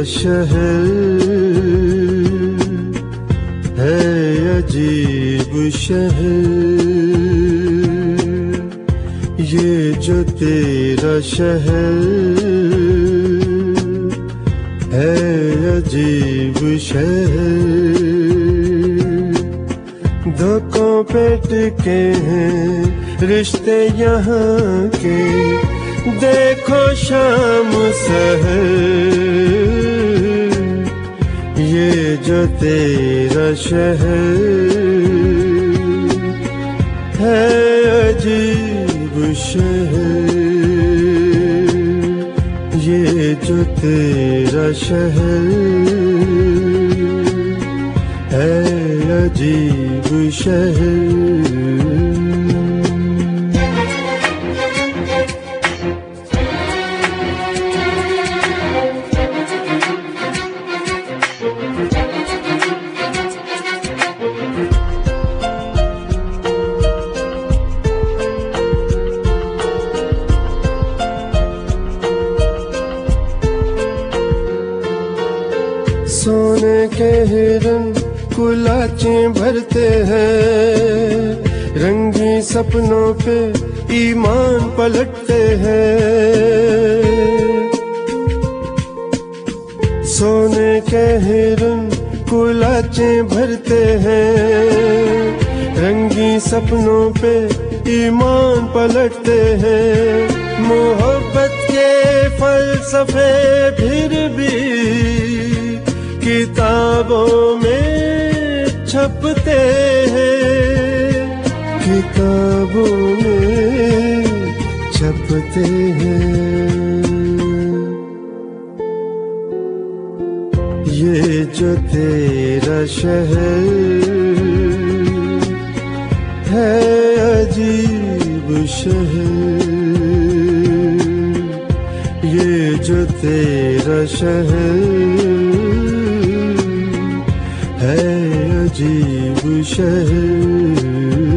शहर है अजीब शहर, ये जो तेरा शहर है अजीब शहर। धोखों पे टिके हैं रिश्ते यहाँ के, देखो शाम सहर, ये जो तेरा शहर है अजीब शहर, ये जो तेरा शहर है अजीब शहर। सोने के हिरन कुलाचें भरते हैं, रंगी सपनों पे ईमान पलटते हैं। सोने के हिरन कुलाचें भरते हैं, रंगी सपनों पे ईमान पलटते हैं। मोहब्बत के फलसफे फिर भी किताबों में छपते हैं, किताबों में छपते हैं। ये जो तेरा शहर है अजीब शहर, ये जो तेरा शहर है अजीब शहर।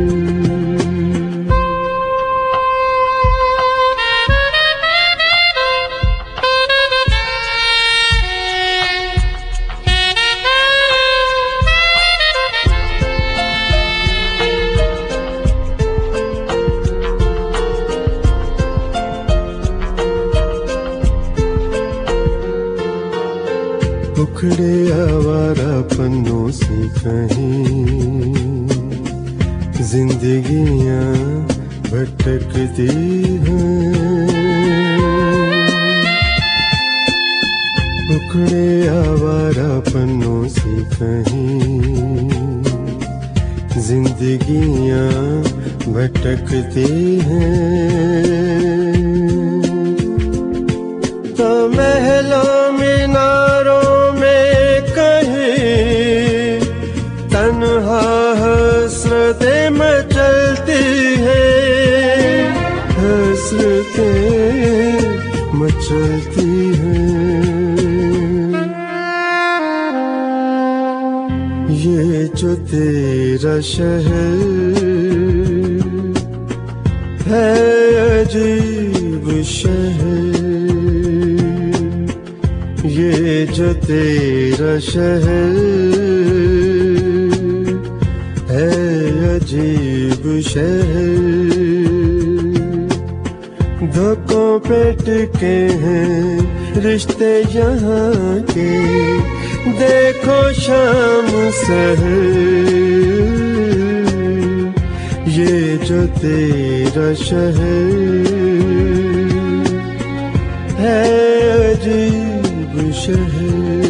उखड़े आवारा पन्नों से कहीं जिंदगियां भटकती हैं। उखड़े आवारा पन्नों से कहीं जिंदगियां भटकती हैं। तो महलों मीनारों तन्हा हसरतें मचलती हैं, हसरतें मचलती हैं। ये जो तेरा शहर है अजीब शहर, ये जो तेरा शहर है अजीब शहर। धोखों पे टिके हैं रिश्ते यहाँ के, देखो शाम सहर, ये जो तेरा शहर है अजीब शहर,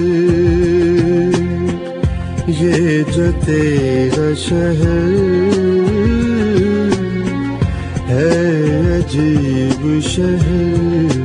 ये जो तेरा शहर है अजीब शहर।